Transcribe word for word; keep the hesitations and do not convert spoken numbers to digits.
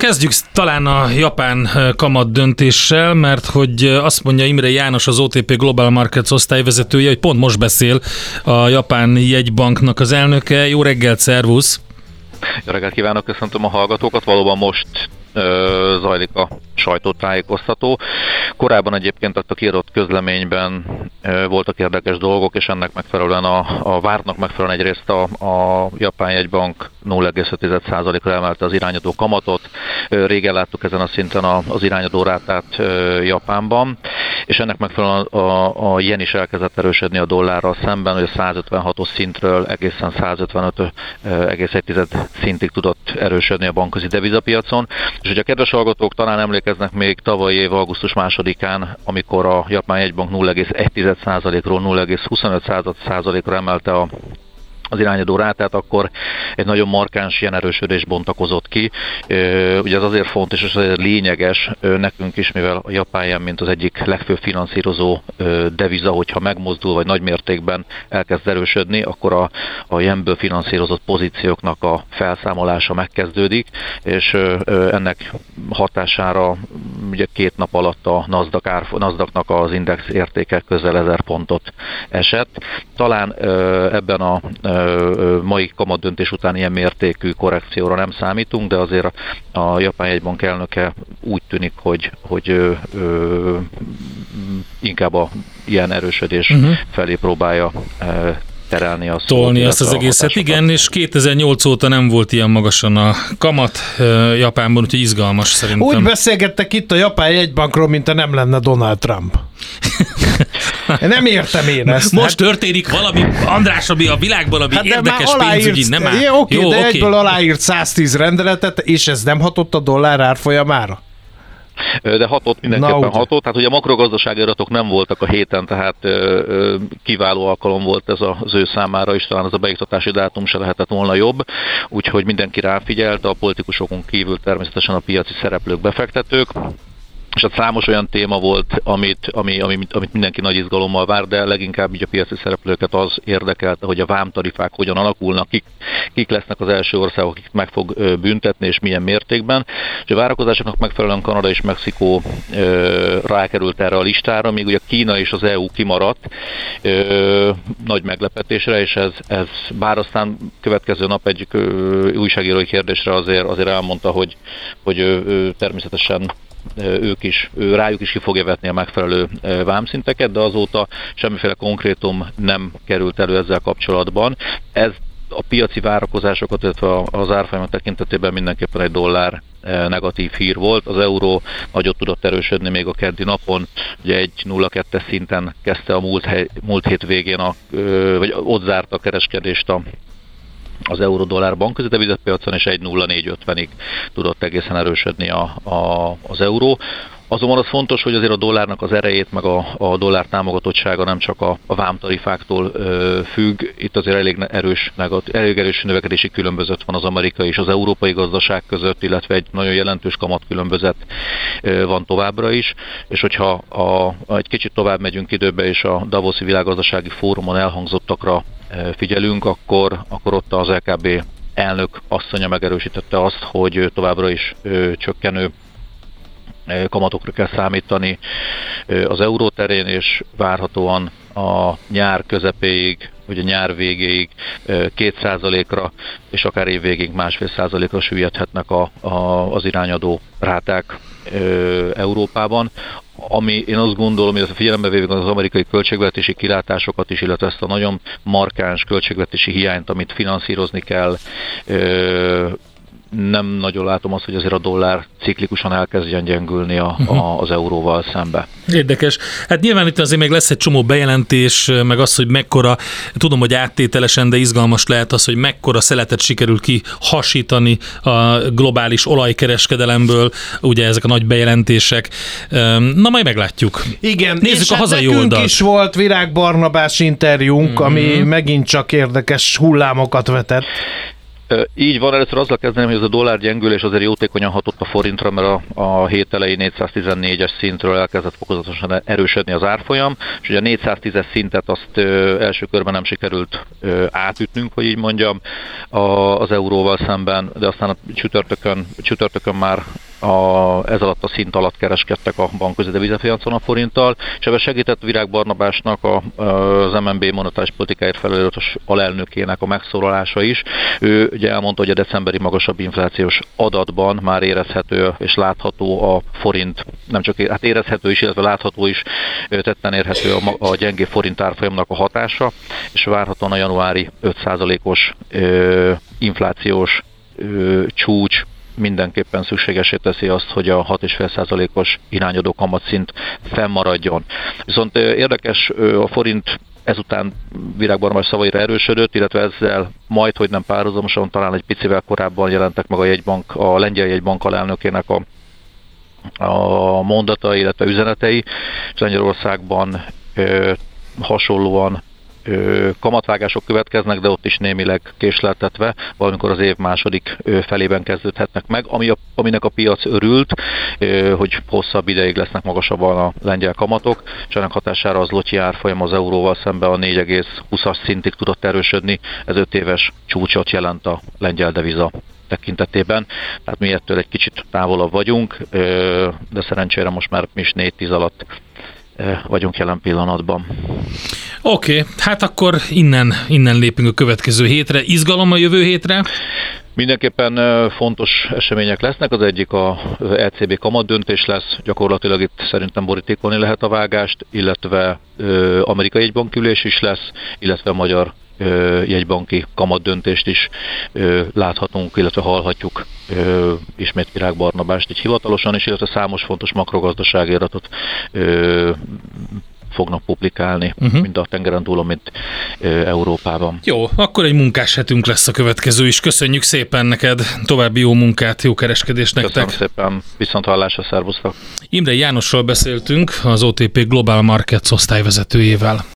kezdjük talán a japán kamat döntéssel, mert hogy azt mondja Imre János, az o té pé Global Markets osztályvezetője, hogy pont most beszél a japán jegybanknak az elnöke. Jó reggelt, szervusz! Jó reggelt kívánok, köszöntöm a hallgatókat. Valóban most ö, zajlik a sajtótájékoztató. Korábban egyébként a kiadott közleményben ö, voltak érdekes dolgok, és ennek megfelelően a, a vártnak megfelelően egyrészt a, a japán jegybank nulla egész öt százalékra emelte az irányadó kamatot. Ö, régen láttuk ezen a szinten a, az irányadó rátát ö, Japánban, és ennek megfelelően a, a jen is elkezdett erősödni a dollárral szemben, hogy a száz ötvenhatos szintről egészen száz ötvenöt egész egy szintig tudott erősödni a bankközi devizapiacon. És hogy a kedves hallgatók talán emlékeznek még tavalyi év augusztus másodikán, amikor a japán jegybank nulla egész egy százalékról nulla egész huszonöt százalékra emelte a az irányadó rátát, akkor egy nagyon markáns ilyen erősödés bontakozott ki. Ugye ez azért fontos, és azért lényeges nekünk is, mivel a japán jen, mint az egyik legfőbb finanszírozó deviza, hogyha megmozdul, vagy nagy mértékben elkezd erősödni, akkor a, a jenből finanszírozott pozícióknak a felszámolása megkezdődik, és ennek hatására ugye két nap alatt a NASDAQ-nak az index értéke közel ezer pontot esett. Talán ebben a mai kamatdöntés után ilyen mértékű korrekcióra nem számítunk, de azért a japán jegybank elnöke úgy tűnik, hogy, hogy ö, ö, inkább a ilyen erősödés uh-huh. felé próbálja ö, terelni a szót. Tolni azt az egészet, igen, és kétezer-nyolc óta nem volt ilyen magasan a kamat uh, Japánban, úgyhogy izgalmas szerintem. Úgy beszélgettek itt a japán jegybankról, mint a nem lenne Donald Trump. Nem értem én ezt. Most hát történik valami, András, ami a világban, ami hát érdekes pénzügyi, nem áll. Jó, oké, Jó, de oké. Egyből aláírt száztíz rendeletet, és ez nem hatott a dollár árfolyamára? De hatott, mindenképpen Na, hatott. Tehát ugye a makrogazdasági adatok nem voltak a héten, tehát ö, ö, kiváló alkalom volt ez az ő számára is, talán ez a beiktatási dátum se lehetett volna jobb, úgyhogy mindenki ráfigyelt, a politikusokon kívül természetesen a piaci szereplők, befektetők. És hát számos olyan téma volt, amit, ami, ami, amit mindenki nagy izgalommal vár, de leginkább így a piaci szereplőket az érdekelte, hogy a vámtarifák hogyan alakulnak, kik, kik lesznek az első országok, akik meg fog büntetni, és milyen mértékben. És a várakozásoknak megfelelően Kanada és Mexikó ö, rákerült erre a listára, míg ugye Kína és az é u kimaradt ö, nagy meglepetésre, és ez, ez bár aztán következő nap egy ö, újságírói kérdésre azért, azért elmondta, hogy, hogy ö, ö, természetesen ők is, ő rájuk is ki fogja vetni a megfelelő vámszinteket, de azóta semmiféle konkrétum nem került elő ezzel kapcsolatban. Ez a piaci várakozásokat, illetve az árfolyamok tekintetében mindenképpen egy dollár negatív hír volt. Az euró nagyot tudott erősödni még a keddi napon, ugye egy nulla kettő szinten kezdte a múlt, hely, múlt hét végén, a, vagy ott zárt a kereskedést a az euró-dollár bankközi devizapiacon, és egy nulla négy ötvenig tudott egészen erősödni a, a, az euró. Azonban az fontos, hogy azért a dollárnak az erejét, meg a, a dollár támogatottsága nem csak a, a vámtarifáktól ö, függ. Itt azért elég erős, elég erős növekedési különbözet van az amerikai és az európai gazdaság között, illetve egy nagyon jelentős kamatkülönbözet ö, van továbbra is. És hogyha a, a, egy kicsit tovább megyünk időbe, és a Davoszi Világgazdasági Fórumon elhangzottakra ö, figyelünk, akkor, akkor ott az el ká bé elnök asszonya megerősítette azt, hogy továbbra is ö, csökkenő kamatokra kell számítani az euró terén, és várhatóan a nyár közepéig, vagy a nyár végéig két százalékra, és akár év végéig másfél százalékra süllyedhetnek a, a, az irányadó ráták Európában. Ami én azt gondolom, hogy figyelembe véve az amerikai költségvetési kilátásokat is, illetve ezt a nagyon markáns költségvetési hiányt, amit finanszírozni kell, nem nagyon látom azt, hogy azért a dollár ciklikusan elkezdjen gyengülni a, a, az euróval szembe. Érdekes. Hát nyilván itt azért még lesz egy csomó bejelentés, meg az, hogy mekkora, tudom, hogy áttételesen, de izgalmas lehet az, hogy mekkora szeletet sikerül kihasítani a globális olajkereskedelemből, ugye ezek a nagy bejelentések. Na, majd meglátjuk. Igen, nézzük és a hazai nekünk oldalt. is volt Virág Barnabás interjúnk, mm-hmm. ami megint csak érdekes hullámokat vetett. Így van, először azzal kezdeném, hogy ez a dollár gyengülés azért jótékonyan hatott a forintra, mert a, a hét elejé négyszáztizennégyes szintről elkezdett fokozatosan erősödni az árfolyam, és ugye a négyszáztízes szintet azt ö, első körben nem sikerült ö, átütnünk, hogy így mondjam, a, az euróval szemben, de aztán a csütörtökön, csütörtökön már A, ez alatt a szint alatt kereskedtek a bankközi devizapiacon a forinttal, és ebben segített Virág Barnabásnak a, az em en bé monetáris politikáért felelős alelnökének a megszólalása is. Ő ugye elmondta, hogy a decemberi magasabb inflációs adatban már érezhető és látható a forint, nem csak hát érezhető is, illetve látható is, tetten érhető a, a gyengé forint árfolyamnak a hatása, és várhatóan a januári öt százalékos ö, inflációs ö, csúcs mindenképpen szükségesé teszi azt, hogy a hat egész öt százalékos irányadó kamatszint fennmaradjon. Viszont érdekes, a forint ezután Virág Barnabás szavaira erősödött, illetve ezzel majd, hogy nem párhuzamosan, talán egy picivel korábban jelentek meg a jegybank, a lengyel jegybank alelnökének a, a mondatai, illetve üzenetei. Lengyelországban ö, hasonlóan kamatvágások következnek, de ott is némileg késleltetve, valamikor az év második felében kezdődhetnek meg, ami a, aminek a piac örült, hogy hosszabb ideig lesznek magasabban a lengyel kamatok, és ennek hatására az zloty árfolyam az euróval szemben a négy egész húszas szintig tudott erősödni, ez öt éves csúcsot jelent a lengyel deviza tekintetében, tehát mi ettől egy kicsit távolabb vagyunk, de szerencsére most már mi is négy tíz alatt vagyunk jelen pillanatban. Oké, okay, hát akkor innen, innen lépünk a következő hétre. Izgalom a jövő hétre? Mindenképpen fontos események lesznek, az egyik a é cé bé kamatdöntés lesz, gyakorlatilag itt szerintem borítékolni lehet a vágást, illetve amerikai jegybankülés is lesz, illetve magyar jegybanki kamatdöntést is láthatunk, illetve hallhatjuk ismét Virág Barnabást így hivatalosan is, illetve számos fontos makrogazdasági adatot fognak publikálni, uh-huh. mind a tengeren túlon, mint Európában. Jó, akkor egy munkás hetünk lesz a következő is. Köszönjük szépen neked, további jó munkát, jó kereskedést nektek. Köszönöm szépen, viszont hallásra, szervusztok. Imre Jánossal beszéltünk, az o té pé Global Markets osztályvezetőjével.